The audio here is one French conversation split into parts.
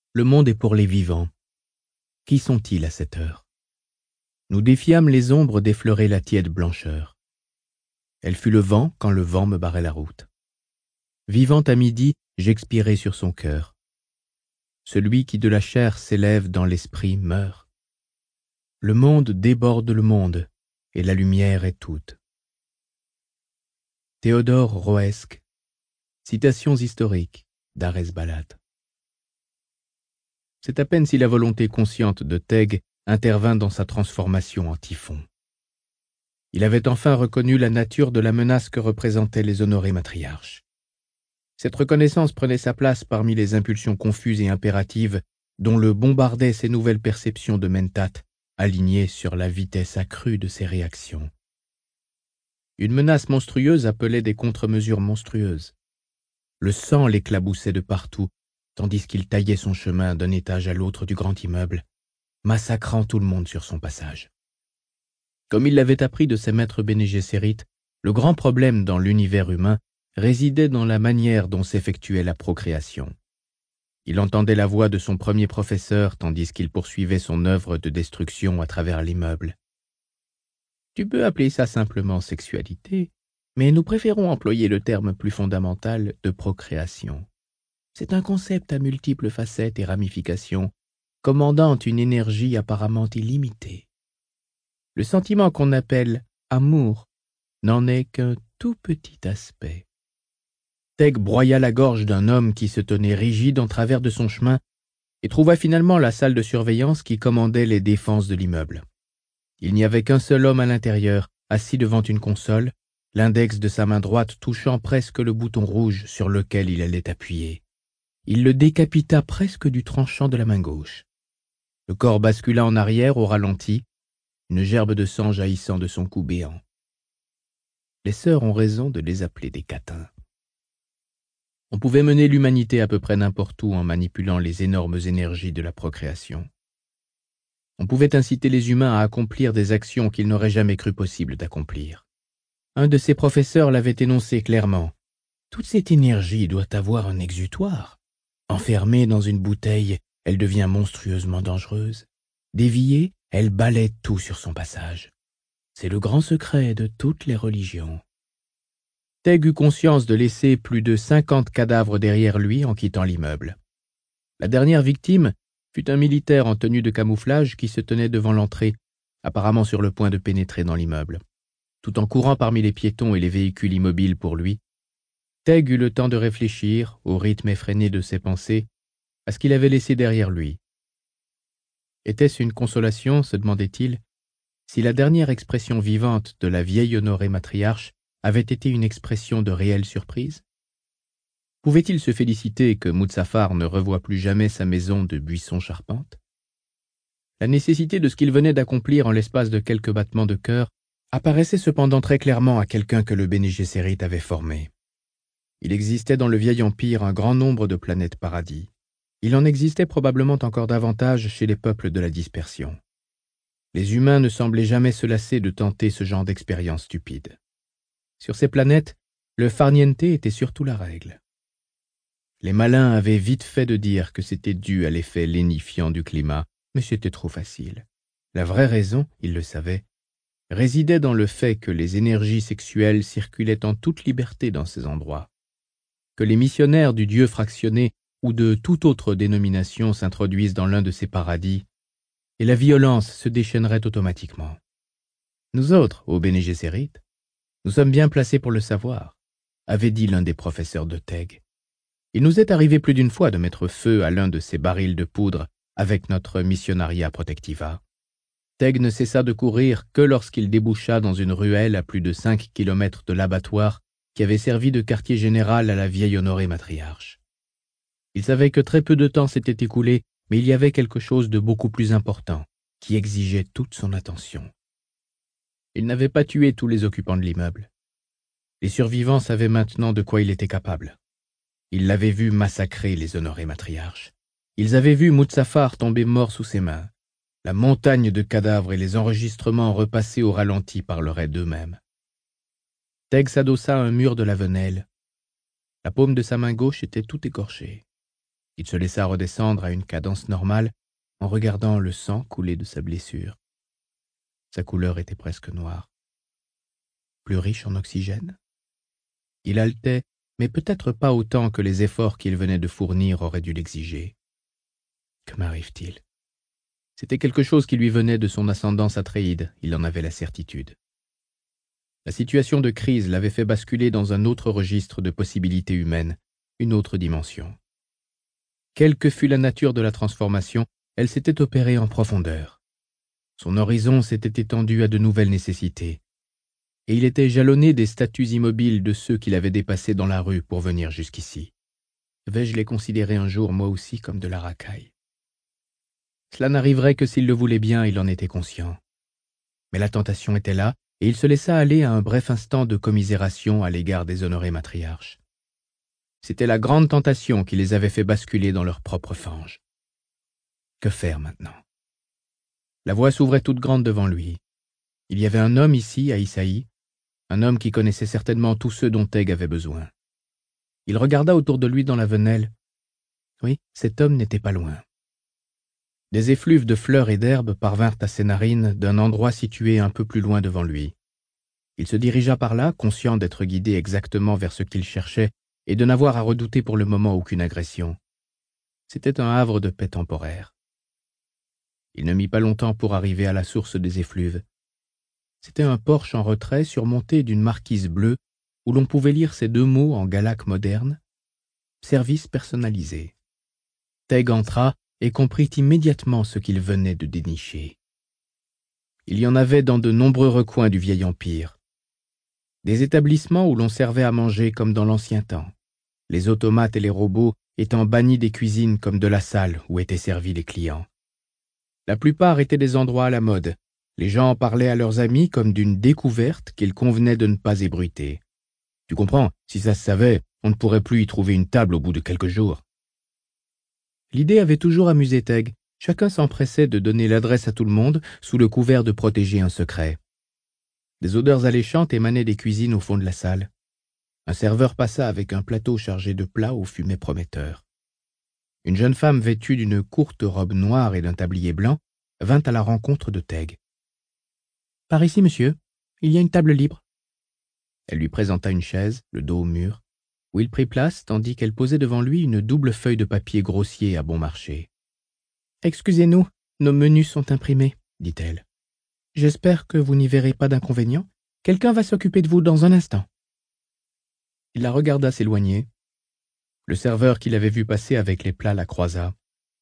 Le monde est pour les vivants. Qui sont-ils à cette heure? Nous défiâmes les ombres d'effleurer la tiède blancheur. Elle fut le vent quand le vent me barrait la route. Vivant à midi, j'expirai sur son cœur. Celui qui de la chair s'élève dans l'esprit meurt. Le monde déborde le monde, et la lumière est toute. Théodore Roesque, Citations historiques d'Arès Balade. C'est à peine si la volonté consciente de Thègue intervint dans sa transformation en typhon. Il avait enfin reconnu la nature de la menace que représentaient les honorés matriarches. Cette reconnaissance prenait sa place parmi les impulsions confuses et impératives dont le bombardaient ces nouvelles perceptions de Mentat, alignées sur la vitesse accrue de ses réactions. Une menace monstrueuse appelait des contre-mesures monstrueuses. Le sang l'éclaboussait de partout, tandis qu'il taillait son chemin d'un étage à l'autre du grand immeuble, massacrant tout le monde sur son passage. Comme il l'avait appris de ses maîtres Bene Gesserit, le grand problème dans l'univers humain résidait dans la manière dont s'effectuait la procréation. Il entendait la voix de son premier professeur tandis qu'il poursuivait son œuvre de destruction à travers l'immeuble. Tu peux appeler ça simplement sexualité, mais nous préférons employer le terme plus fondamental de procréation. C'est un concept à multiples facettes et ramifications, commandant une énergie apparemment illimitée. Le sentiment qu'on appelle amour n'en est qu'un tout petit aspect. Thègue broya la gorge d'un homme qui se tenait rigide en travers de son chemin et trouva finalement la salle de surveillance qui commandait les défenses de l'immeuble. Il n'y avait qu'un seul homme à l'intérieur, assis devant une console, l'index de sa main droite touchant presque le bouton rouge sur lequel il allait appuyer. Il le décapita presque du tranchant de la main gauche. Le corps bascula en arrière au ralenti, une gerbe de sang jaillissant de son cou béant. Les sœurs ont raison de les appeler des catins. On pouvait mener l'humanité à peu près n'importe où en manipulant les énormes énergies de la procréation. On pouvait inciter les humains à accomplir des actions qu'ils n'auraient jamais cru possible d'accomplir. Un de ses professeurs l'avait énoncé clairement. Toute cette énergie doit avoir un exutoire. Enfermée dans une bouteille, elle devient monstrueusement dangereuse. Déviée, elle balaie tout sur son passage. C'est le grand secret de toutes les religions. Thègue eut conscience de laisser plus de 50 cadavres derrière lui en quittant l'immeuble. La dernière victime fut un militaire en tenue de camouflage qui se tenait devant l'entrée, apparemment sur le point de pénétrer dans l'immeuble. Tout en courant parmi les piétons et les véhicules immobiles pour lui, Thègue eut le temps de réfléchir, au rythme effréné de ses pensées, à ce qu'il avait laissé derrière lui. Était-ce une consolation, se demandait-il, si la dernière expression vivante de la vieille honorée matriarche avait été une expression de réelle surprise? Pouvait-il se féliciter que Moutsafar ne revoie plus jamais sa maison de buisson charpente? La nécessité de ce qu'il venait d'accomplir en l'espace de quelques battements de cœur apparaissait cependant très clairement à quelqu'un que le Bene Gesserit avait formé. Il existait dans le vieil empire un grand nombre de planètes paradis. Il en existait probablement encore davantage chez les peuples de la dispersion. Les humains ne semblaient jamais se lasser de tenter ce genre d'expérience stupide. Sur ces planètes, le farniente était surtout la règle. Les malins avaient vite fait de dire que c'était dû à l'effet lénifiant du climat, mais c'était trop facile. La vraie raison, ils le savaient, résidait dans le fait que les énergies sexuelles circulaient en toute liberté dans ces endroits, que les missionnaires du Dieu fractionné ou de toute autre dénomination s'introduisent dans l'un de ces paradis, et la violence se déchaînerait automatiquement. Nous autres, au Bene Gesserit, nous sommes bien placés pour le savoir, avait dit l'un des professeurs de Thègue. Il nous est arrivé plus d'une fois de mettre feu à l'un de ces barils de poudre avec notre Missionaria Protectiva. Thègue ne cessa de courir que lorsqu'il déboucha dans une ruelle à plus de 5 kilomètres de l'abattoir qui avait servi de quartier général à la vieille honorée matriarche. Il savait que très peu de temps s'était écoulé, mais il y avait quelque chose de beaucoup plus important qui exigeait toute son attention. Il n'avait pas tué tous les occupants de l'immeuble. Les survivants savaient maintenant de quoi il était capable. Ils l'avaient vu massacrer les honorés matriarches. Ils avaient vu Moutsafar tomber mort sous ses mains. La montagne de cadavres et les enregistrements repassés au ralenti parleraient d'eux-mêmes. Thègue s'adossa à un mur de la venelle. La paume de sa main gauche était tout écorchée. Il se laissa redescendre à une cadence normale en regardant le sang couler de sa blessure. Sa couleur était presque noire. Plus riche en oxygène? Il haletait, mais peut-être pas autant que les efforts qu'il venait de fournir auraient dû l'exiger. Que m'arrive-t-il? C'était quelque chose qui lui venait de son ascendance atréide, il en avait la certitude. La situation de crise l'avait fait basculer dans un autre registre de possibilités humaines, une autre dimension. Quelle que fût la nature de la transformation, elle s'était opérée en profondeur. Son horizon s'était étendu à de nouvelles nécessités, et il était jalonné des statues immobiles de ceux qui l'avaient dépassé dans la rue pour venir jusqu'ici. Vais-je les considérer un jour moi aussi comme de la racaille? Cela n'arriverait que s'il le voulait bien, il en était conscient. Mais la tentation était là, et il se laissa aller à un bref instant de commisération à l'égard des honorés matriarches. C'était la grande tentation qui les avait fait basculer dans leur propre fange. Que faire maintenant? La voie s'ouvrait toute grande devant lui. Il y avait un homme ici, à Issaï, un homme qui connaissait certainement tous ceux dont Teg avait besoin. Il regarda autour de lui dans la venelle. Oui, cet homme n'était pas loin. Des effluves de fleurs et d'herbes parvinrent à ses narines d'un endroit situé un peu plus loin devant lui. Il se dirigea par là, conscient d'être guidé exactement vers ce qu'il cherchait et de n'avoir à redouter pour le moment aucune agression. C'était un havre de paix temporaire. Il ne mit pas longtemps pour arriver à la source des effluves. C'était un porche en retrait surmonté d'une marquise bleue où l'on pouvait lire ces deux mots en galaque moderne, « Service personnalisé ». Teg entra et comprit immédiatement ce qu'il venait de dénicher. Il y en avait dans de nombreux recoins du vieil empire. Des établissements où l'on servait à manger comme dans l'ancien temps, les automates et les robots étant bannis des cuisines comme de la salle où étaient servis les clients. La plupart étaient des endroits à la mode. Les gens en parlaient à leurs amis comme d'une découverte qu'il convenait de ne pas ébruiter. Tu comprends, si ça se savait, on ne pourrait plus y trouver une table au bout de quelques jours. L'idée avait toujours amusé Teg. Chacun s'empressait de donner l'adresse à tout le monde sous le couvert de protéger un secret. Des odeurs alléchantes émanaient des cuisines au fond de la salle. Un serveur passa avec un plateau chargé de plats aux fumées prometteurs. Une jeune femme vêtue d'une courte robe noire et d'un tablier blanc vint à la rencontre de Teg. « Par ici, monsieur. Il y a une table libre. » Elle lui présenta une chaise, le dos au mur, où il prit place tandis qu'elle posait devant lui une double feuille de papier grossier à bon marché. « Excusez-nous, nos menus sont imprimés, dit-elle. J'espère que vous n'y verrez pas d'inconvénient. Quelqu'un va s'occuper de vous dans un instant. » Il la regarda s'éloigner. Le serveur qui l'avait vu passer avec les plats la croisa.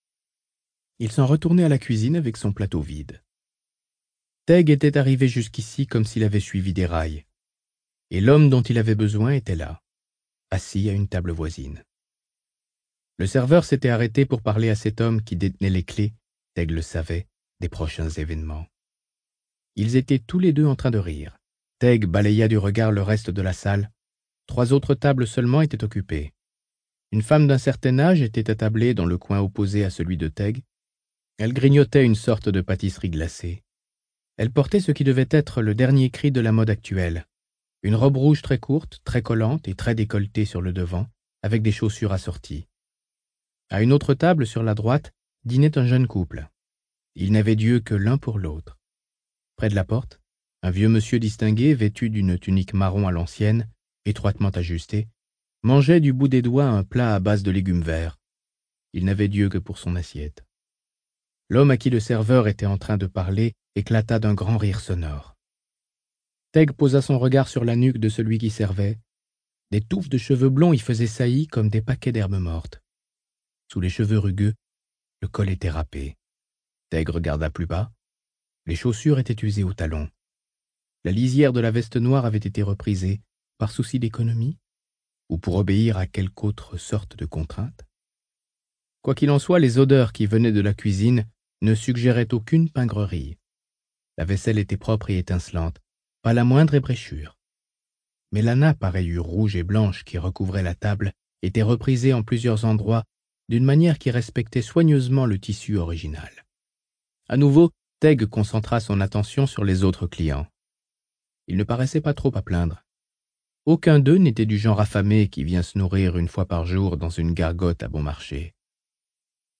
Il s'en retournait à la cuisine avec son plateau vide. Teg était arrivé jusqu'ici comme s'il avait suivi des rails. Et l'homme dont il avait besoin était là, assis à une table voisine. Le serveur s'était arrêté pour parler à cet homme qui détenait les clés, Teg le savait, des prochains événements. Ils étaient tous les deux en train de rire. Teg balaya du regard le reste de la salle. 3 autres tables seulement étaient occupées. Une femme d'un certain âge était attablée dans le coin opposé à celui de Teg. Elle grignotait une sorte de pâtisserie glacée. Elle portait ce qui devait être le dernier cri de la mode actuelle. Une robe rouge très courte, très collante et très décolletée sur le devant, avec des chaussures assorties. À une autre table sur la droite dînait un jeune couple. Ils n'avaient d'yeux que l'un pour l'autre. Près de la porte, un vieux monsieur distingué, vêtu d'une tunique marron à l'ancienne, étroitement ajustée, mangeait du bout des doigts un plat à base de légumes verts. Il n'avait d'yeux que pour son assiette. L'homme à qui le serveur était en train de parler éclata d'un grand rire sonore. Teg posa son regard sur la nuque de celui qui servait. Des touffes de cheveux blonds y faisaient saillie comme des paquets d'herbes mortes. Sous les cheveux rugueux, le col était râpé. Teg regarda plus bas. Les chaussures étaient usées au talon. La lisière de la veste noire avait été reprisée, par souci d'économie, ou pour obéir à quelque autre sorte de contrainte. Quoi qu'il en soit, les odeurs qui venaient de la cuisine ne suggéraient aucune pingrerie. La vaisselle était propre et étincelante, pas la moindre ébréchure. Mais la nappe à rayures rouges et blanches qui recouvrait la table était reprisée en plusieurs endroits d'une manière qui respectait soigneusement le tissu original. À nouveau, Teg concentra son attention sur les autres clients. Il ne paraissait pas trop à plaindre. Aucun d'eux n'était du genre affamé qui vient se nourrir une fois par jour dans une gargote à bon marché.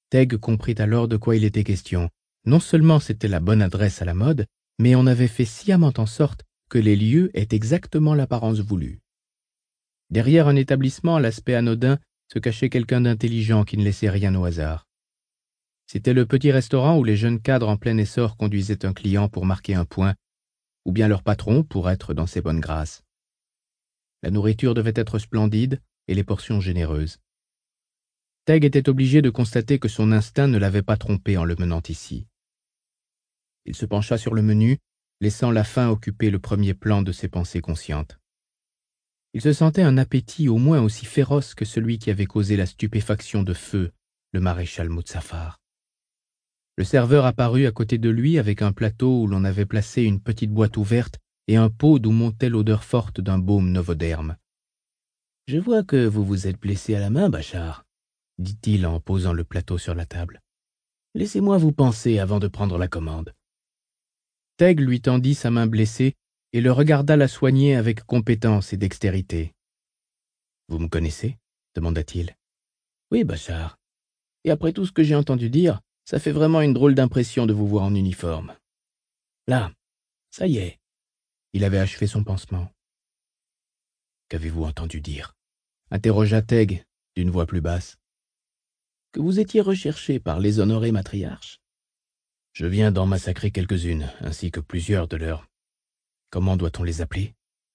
Teg comprit alors de quoi il était question. Non seulement c'était la bonne adresse à la mode, mais on avait fait sciemment en sorte que les lieux aient exactement l'apparence voulue. Derrière un établissement à l'aspect anodin se cachait quelqu'un d'intelligent qui ne laissait rien au hasard. C'était le petit restaurant où les jeunes cadres en plein essor conduisaient un client pour marquer un point, ou bien leur patron pour être dans ses bonnes grâces. La nourriture devait être splendide et les portions généreuses. Teg était obligé de constater que son instinct ne l'avait pas trompé en le menant ici. Il se pencha sur le menu, laissant la faim occuper le premier plan de ses pensées conscientes. Il se sentait un appétit au moins aussi féroce que celui qui avait causé la stupéfaction de feu, le maréchal Muzaffar. Le serveur apparut à côté de lui avec un plateau où l'on avait placé une petite boîte ouverte et un pot d'où montait l'odeur forte d'un baume novoderme. « Je vois que vous vous êtes blessé à la main, Bachar, » dit-il en posant le plateau sur la table. « Laissez-moi vous panser avant de prendre la commande. » Teg lui tendit sa main blessée et le regarda la soigner avec compétence et dextérité. « Vous me connaissez ?» demanda-t-il. « Oui, Bachar. Et après tout ce que j'ai entendu dire, ça fait vraiment une drôle d'impression de vous voir en uniforme. Là, ça y est. » Il avait achevé son pansement. « Qu'avez-vous entendu dire ?» interrogea Teg d'une voix plus basse. « Que vous étiez recherché par les honorés matriarches. Je viens d'en massacrer quelques-unes, ainsi que plusieurs de leurs... Comment doit-on les appeler ?»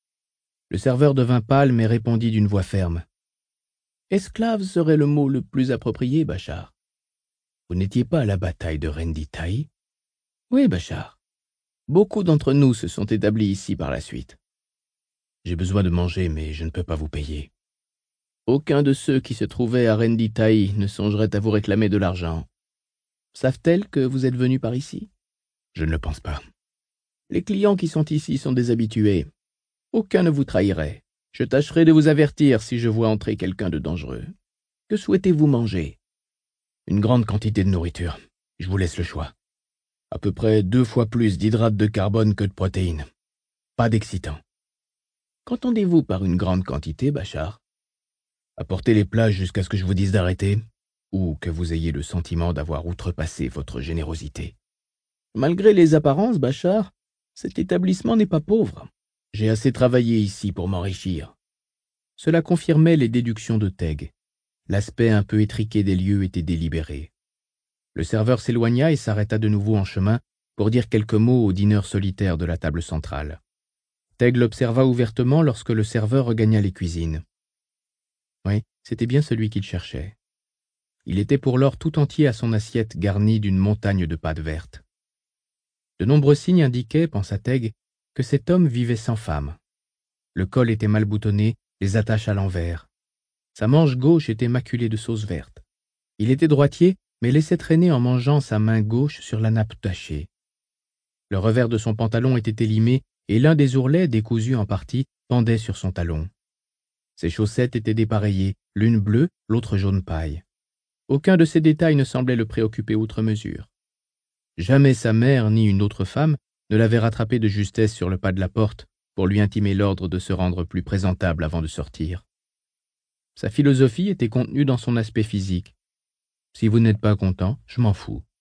Le serveur devint pâle mais répondit d'une voix ferme. « Esclave serait le mot le plus approprié, Bachar. Vous n'étiez pas à la bataille de Renditaï ?»« Oui, Bachar. Beaucoup d'entre nous se sont établis ici par la suite. J'ai besoin de manger, mais je ne peux pas vous payer. Aucun de ceux qui se trouvaient à Renditaï ne songerait à vous réclamer de l'argent. Savent-elles que vous êtes venu par ici? Je ne le pense pas. Les clients qui sont ici sont des habitués. Aucun ne vous trahirait. Je tâcherai de vous avertir si je vois entrer quelqu'un de dangereux. Que souhaitez-vous manger? Une grande quantité de nourriture. Je vous laisse le choix. À peu près 2 fois plus d'hydrates de carbone que de protéines. Pas d'excitant. Qu'entendez-vous par une grande quantité, Bachar? Apportez les plats jusqu'à ce que je vous dise d'arrêter, ou que vous ayez le sentiment d'avoir outrepassé votre générosité. Malgré les apparences, Bachar, cet établissement n'est pas pauvre. J'ai assez travaillé ici pour m'enrichir. Cela confirmait les déductions de Teg. L'aspect un peu étriqué des lieux était délibéré. Le serveur s'éloigna et s'arrêta de nouveau en chemin pour dire quelques mots au dîneur solitaire de la table centrale. Teg l'observa ouvertement lorsque le serveur regagna les cuisines. Oui, c'était bien celui qu'il cherchait. Il était pour lors tout entier à son assiette garnie d'une montagne de pâte verte. De nombreux signes indiquaient, pensa Teg, que cet homme vivait sans femme. Le col était mal boutonné, les attaches à l'envers. Sa manche gauche était maculée de sauce verte. Il était droitier, mais laissait traîner en mangeant sa main gauche sur la nappe tachée. Le revers de son pantalon était élimé et l'un des ourlets, décousu en partie, pendait sur son talon. Ses chaussettes étaient dépareillées, l'une bleue, l'autre jaune paille. Aucun de ces détails ne semblait le préoccuper outre mesure. Jamais sa mère ni une autre femme ne l'avait rattrapé de justesse sur le pas de la porte pour lui intimer l'ordre de se rendre plus présentable avant de sortir. Sa philosophie était contenue dans son aspect physique. Si vous n'êtes pas content, je m'en fous.